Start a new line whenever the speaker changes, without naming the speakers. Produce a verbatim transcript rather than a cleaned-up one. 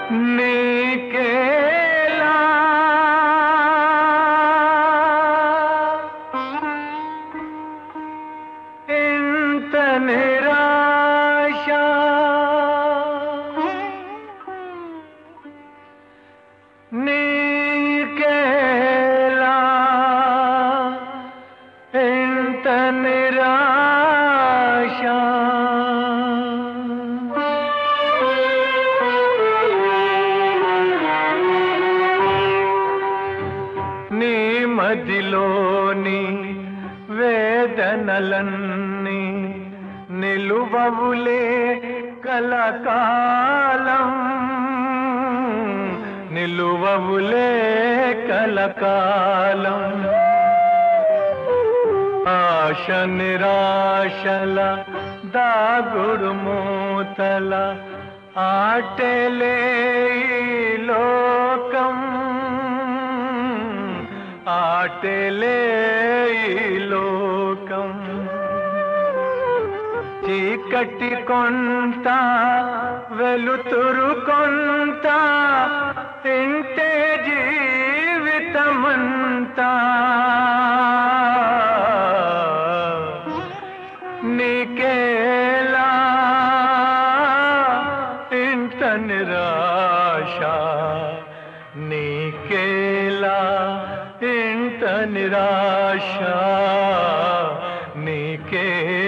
నీకేలా ఇంత నిరాశ నీకేలా ఇంత నిరాశ నీ మదిలోని వేదనలన్నీ నిలువవులే కలకాలం నిలువవులే కలకాలం ఆశ నిరాశల దాగుడు మూతల ఆటలే ఈ లోకం ఆటలే ఈ లోకం చీకటి కొంత వెలుతురు కొంత ఇంటే జీవితమంతా నీకేలా ఇంత నిరాశ నీకేలా ఇంత నిరాశ నీకే